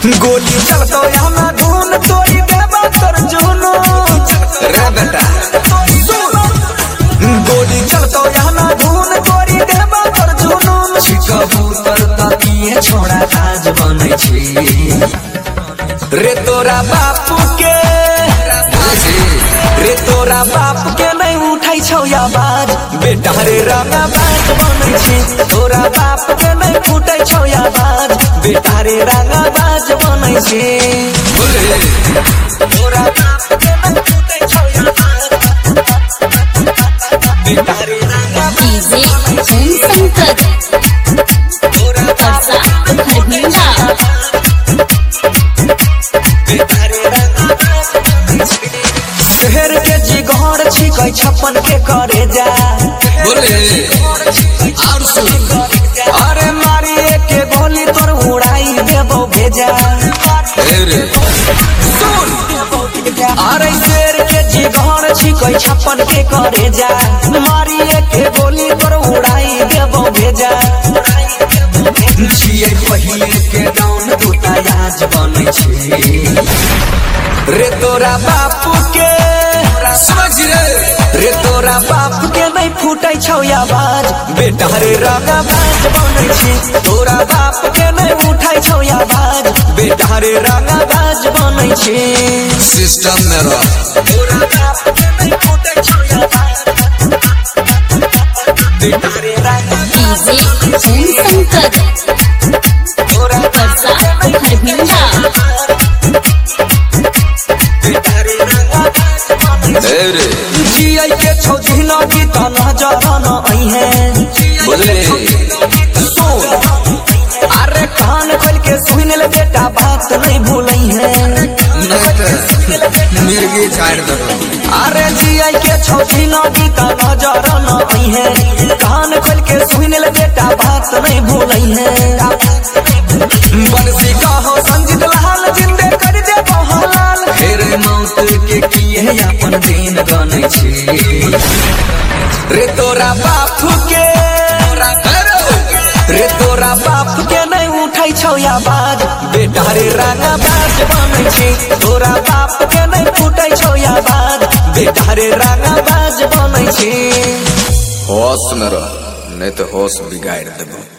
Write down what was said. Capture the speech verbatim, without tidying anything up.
गोली चलतो यहाँ धून तोड़ी देवा कर जुनू रे बेटा गोली चलतो यहाँ धून तोड़ी देवा कर जुनू कबूतर तकिए छोड़ा आज बने छी रे तोरा बापू के रे तोरा बाप के नहीं उठाई छौ आवाज बेटा रे रंगा बाज बने छी तोरा बाप के नहीं उठाई छौ आवाज बेटा रे रंगा बाज बने छी तोरा बाप के नहीं उठाई छौ आवाज बेटा रे रंगा डीजे ओम संकट तोरा बाप खरभिंडा बेटा रे रंगा बाज बने छी शहर के जिगहर छिकै छप्पन के करे जा बोले और सुन अरे मारिए के गोली तोर उड़ाई देबो भेजा रे सुन अरे शेर के जिगहर छिकै छप्पन के करे जा मारिए के गोली तोर उड़ाई देबो भेजा छियै पहिले के डाउन दूटा आज बने छी रे तोरा बापू के समझ रे रे तोरा बाप के नहीं फूटे छौ आवाज बेटा रे रंगा बाज बने छी तोरा बाप के नहीं उठाई छौ आवाज बेटा रे रंगा बाज बने छी सिस्टम में रह तोरा बाप के नहीं फूटे छौ आवाज बेटा रे रंगा डीजे ओम संकट तोरा बाप के नहीं खरभिंडा बेटा रे रंगा बाज बने छी रे जियै के छौ जिंदगी त नजर न आई बोले सुन अरे कान खोल के सुन ले बेटा बात नहीं भूलई है मिर्गी छाड़ दो अरे जियै के छौ जिंदगी त नजर न आई है कान खोल के सुन ले बेटा बात नहीं भूलई है बंसी कहो संजीत लाल जिंदे कर दे बहलाल फिर मौत के किए अपन दिन गने छी रे तोरा बापू के रे तोरा बाप के नहीं उठाई छौ आवाज बेटा रे रंगा बाज बने छी तोरा बाप के नहीं उठाई छौ आवाज बेटा रे रंगा बाज बने छी होश में रह नहीं तो होश बिगाड़ देबो।